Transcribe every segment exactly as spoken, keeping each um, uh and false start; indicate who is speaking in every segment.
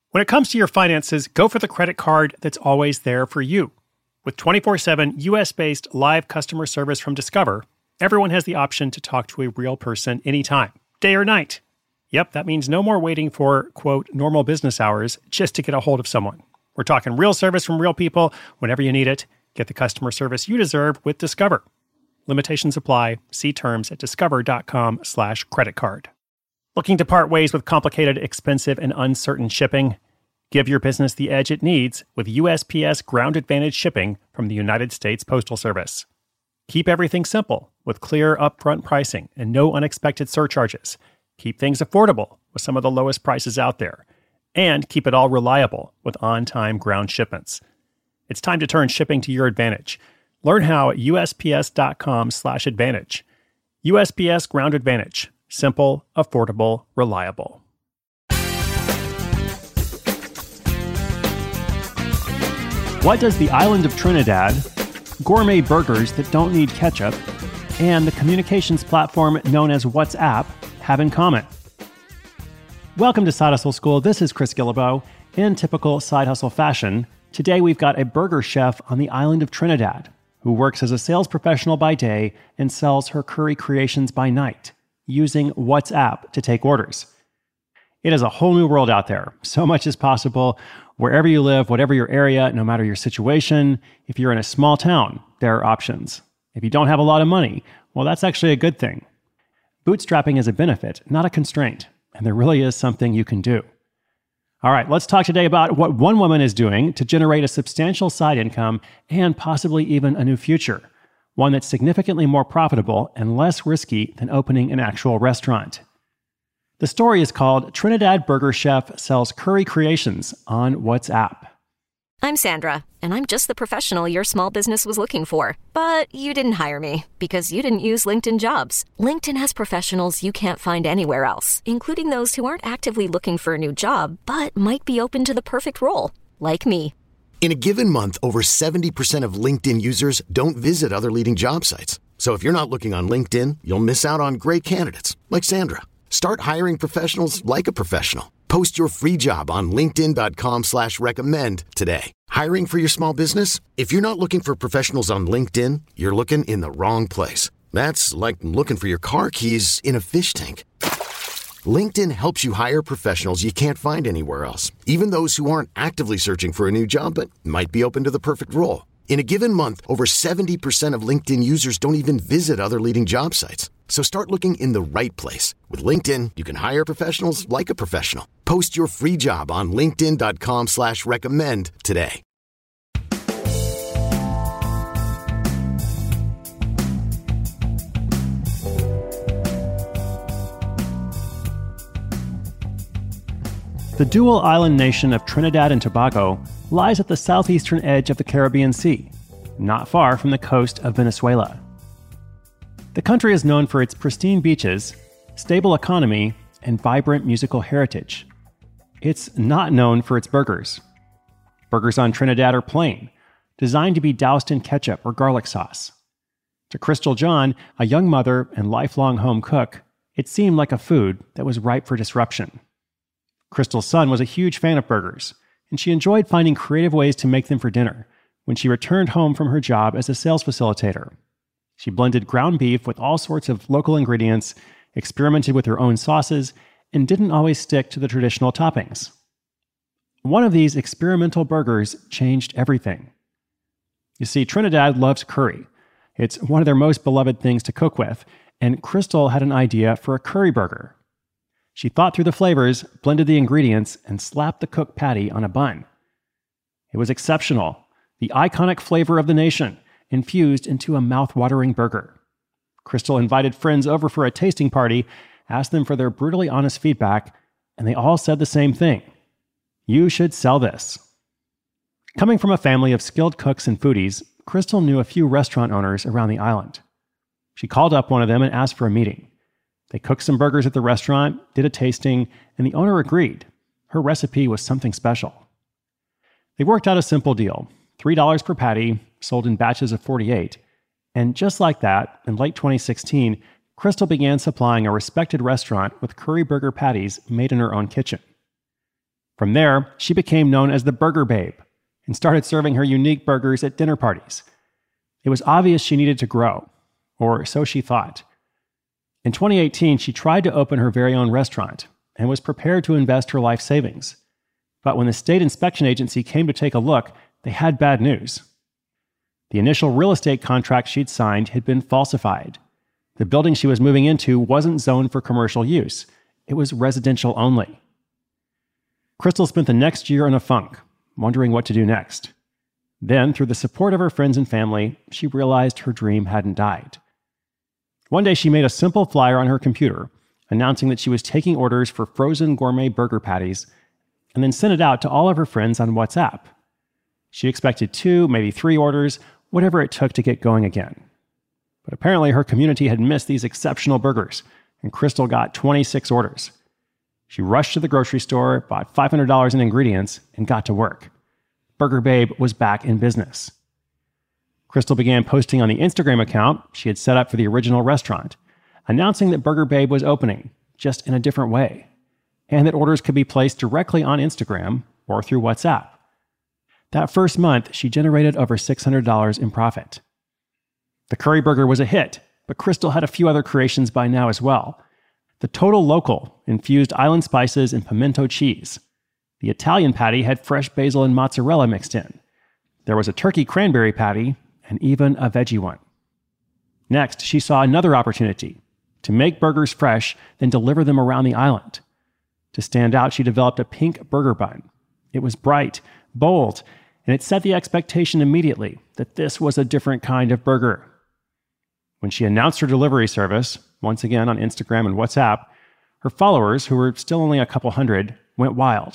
Speaker 1: When it comes to your finances, go for the credit card that's always there for you. With twenty-four seven U S-based live customer service from Discover, everyone has the option to talk to a real person anytime, day or night. Yep, that means no more waiting for, quote, normal business hours just to get a hold of someone. We're talking real service from real people whenever you need it. Get the customer service you deserve with Discover. Limitations apply. See terms at discover.com slash credit card. Looking to part ways with complicated, expensive, and uncertain shipping? Give your business the edge it needs with U S P S Ground Advantage shipping from the United States Postal Service. Keep everything simple with clear upfront pricing and no unexpected surcharges. Keep things affordable with some of the lowest prices out there. And keep it all reliable with on-time ground shipments. It's time to turn shipping to your advantage. Learn how at USPS.com slash advantage. U S P S Ground Advantage. Simple, affordable, reliable. What does the island of Trinidad, gourmet burgers that don't need ketchup, and the communications platform known as WhatsApp have in common? Welcome to Side Hustle School. This is Chris Guillebeau. In typical Side Hustle fashion, today we've got a burger chef on the island of Trinidad who works as a sales professional by day and sells her curry creations by night, using WhatsApp to take orders. It is a whole new world out there. So much is possible wherever you live, whatever your area, no matter your situation. If you're in a small town, there are options. If you don't have a lot of money, well, that's actually a good thing. Bootstrapping is a benefit, not a constraint, and there really is something you can do. All right, let's talk today about what one woman is doing to generate a substantial side income and possibly even a new future, one that's significantly more profitable and less risky than opening an actual restaurant. The story is called Trinidad Burger Chef Sells Curry Creations on WhatsApp.
Speaker 2: I'm Sandra, and I'm just the professional your small business was looking for. But you didn't hire me because you didn't use LinkedIn Jobs. LinkedIn has professionals you can't find anywhere else, including those who aren't actively looking for a new job, but might be open to the perfect role, like me.
Speaker 3: In a given month, over seventy percent of LinkedIn users don't visit other leading job sites. So if you're not looking on LinkedIn, you'll miss out on great candidates like Sandra. Start hiring professionals like a professional. Post your free job on linkedin.com slash recommend today. Hiring for your small business? If you're not looking for professionals on LinkedIn, you're looking in the wrong place. That's like looking for your car keys in a fish tank. LinkedIn helps you hire professionals you can't find anywhere else, even those who aren't actively searching for a new job but might be open to the perfect role. In a given month, over seventy percent of LinkedIn users don't even visit other leading job sites. So start looking in the right place. With LinkedIn, you can hire professionals like a professional. Post your free job on linkedin.com slash recommend today.
Speaker 1: The dual island nation of Trinidad and Tobago lies at the southeastern edge of the Caribbean Sea, not far from the coast of Venezuela. The country is known for its pristine beaches, stable economy, and vibrant musical heritage. It's not known for its burgers. Burgers on Trinidad are plain, designed to be doused in ketchup or garlic sauce. To Crystal John, a young mother and lifelong home cook, it seemed like a food that was ripe for disruption. Crystal's son was a huge fan of burgers, and she enjoyed finding creative ways to make them for dinner when she returned home from her job as a sales facilitator. She blended ground beef with all sorts of local ingredients, experimented with her own sauces, and didn't always stick to the traditional toppings. One of these experimental burgers changed everything. You see, Trinidad loves curry. It's one of their most beloved things to cook with, and Crystal had an idea for a curry burger. She thought through the flavors, blended the ingredients, and slapped the cooked patty on a bun. It was exceptional, the iconic flavor of the nation, infused into a mouth-watering burger. Crystal invited friends over for a tasting party, asked them for their brutally honest feedback, and they all said the same thing. You should sell this. Coming from a family of skilled cooks and foodies, Crystal knew a few restaurant owners around the island. She called up one of them and asked for a meeting. They cooked some burgers at the restaurant, did a tasting, and the owner agreed. Her recipe was something special. They worked out a simple deal, three dollars per patty, sold in batches of forty-eight. And just like that, in late twenty sixteen, Crystal began supplying a respected restaurant with curry burger patties made in her own kitchen. From there, she became known as the Burger Babe and started serving her unique burgers at dinner parties. It was obvious she needed to grow, or so she thought. In twenty eighteen, she tried to open her very own restaurant and was prepared to invest her life savings. But when the state inspection agency came to take a look, they had bad news. The initial real estate contract she'd signed had been falsified. The building she was moving into wasn't zoned for commercial use. It was residential only. Crystal spent the next year in a funk, wondering what to do next. Then, through the support of her friends and family, she realized her dream hadn't died. One day, she made a simple flyer on her computer announcing that she was taking orders for frozen gourmet burger patties, and then sent it out to all of her friends on WhatsApp. She expected two, maybe three orders, whatever it took to get going again. But apparently her community had missed these exceptional burgers, and Crystal got twenty-six orders. She rushed to the grocery store, bought five hundred dollars in ingredients, and got to work. Burger Babe was back in business. Crystal began posting on the Instagram account she had set up for the original restaurant, announcing that Burger Babe was opening, just in a different way, and that orders could be placed directly on Instagram or through WhatsApp. That first month, she generated over six hundred dollars in profit. The curry burger was a hit, but Crystal had a few other creations by now as well. The Total Local infused island spices and pimento cheese. The Italian patty had fresh basil and mozzarella mixed in. There was a turkey cranberry patty and even a veggie one. Next, she saw another opportunity to make burgers fresh, then deliver them around the island. To stand out, she developed a pink burger bun. It was bright, bold, and it set the expectation immediately that this was a different kind of burger. When she announced her delivery service, once again on Instagram and WhatsApp, her followers, who were still only a couple hundred, went wild.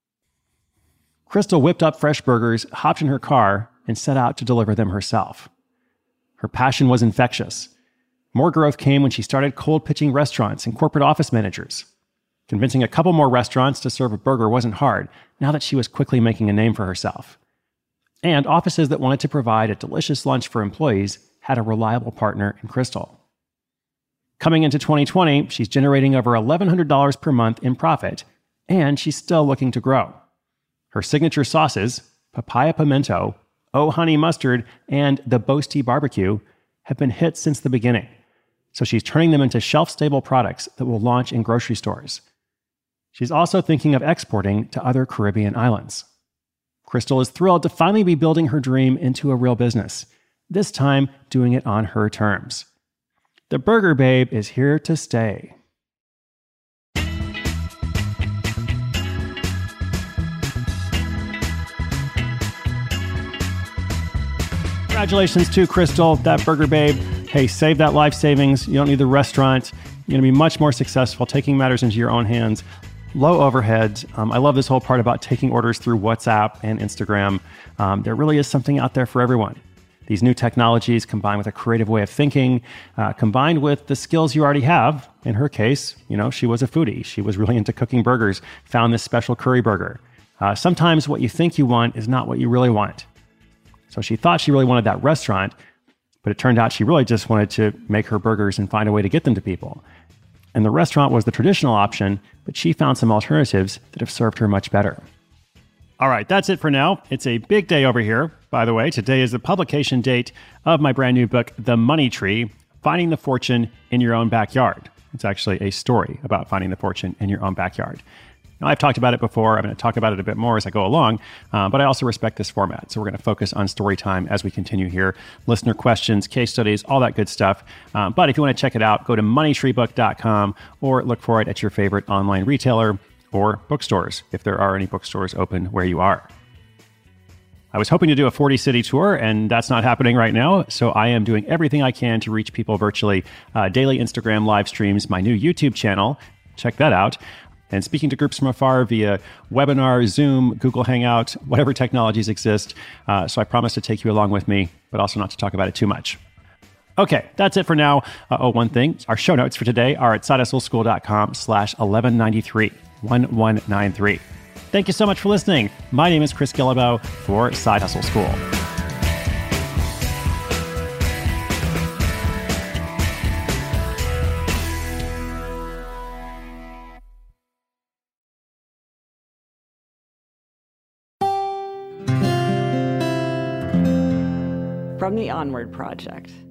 Speaker 1: Crystal whipped up fresh burgers, hopped in her car, and set out to deliver them herself. Her passion was infectious. More growth came when she started cold pitching restaurants and corporate office managers. Convincing a couple more restaurants to serve a burger wasn't hard, now that she was quickly making a name for herself. And offices that wanted to provide a delicious lunch for employees had a reliable partner in Crystal. Coming into twenty twenty, she's generating over eleven hundred dollars per month in profit, and she's still looking to grow. Her signature sauces, papaya pimento, oh honey mustard, and the Boasty barbecue, have been hits since the beginning. So she's turning them into shelf-stable products that will launch in grocery stores. She's also thinking of exporting to other Caribbean islands. Crystal is thrilled to finally be building her dream into a real business, this time doing it on her terms. The Burger Babe is here to stay. Congratulations to Crystal, that Burger Babe. Hey, save that life savings. You don't need the restaurant. You're going to be much more successful taking matters into your own hands. Low overhead. Um, I love this whole part about taking orders through WhatsApp and Instagram. Um, there really is something out there for everyone. These new technologies combined with a creative way of thinking, uh, combined with the skills you already have. In her case, you know, she was a foodie. She was really into cooking burgers, found this special curry burger. Uh, sometimes what you think you want is not what you really want. So she thought she really wanted that restaurant, but it turned out she really just wanted to make her burgers and find a way to get them to people. And the restaurant was the traditional option, but she found some alternatives that have served her much better. All right, that's it for now. It's a big day over here. By the way, today is the publication date of my brand new book, The Money Tree, Finding the Fortune in Your Own Backyard. It's actually a story about finding the fortune in your own backyard. Now, I've talked about it before. I'm going to talk about it a bit more as I go along, uh, but I also respect this format. So we're going to focus on story time as we continue here. Listener questions, case studies, all that good stuff. Um, but if you want to check it out, go to money tree book dot com or look for it at your favorite online retailer or bookstores, if there are any bookstores open where you are. I was hoping to do a forty-city tour, and that's not happening right now, so I am doing everything I can to reach people virtually. Uh, daily Instagram live streams, my new YouTube channel, check that out, and speaking to groups from afar via webinar, Zoom, Google Hangout, whatever technologies exist. Uh, so I promise to take you along with me, but also not to talk about it too much. Okay, that's it for now. Uh, oh, one thing, our show notes for today are at sidehustleschool.com slash 1193, 1193. Thank you so much for listening. My name is Chris Guillebeau for Side Hustle School.
Speaker 4: from the Onward Project.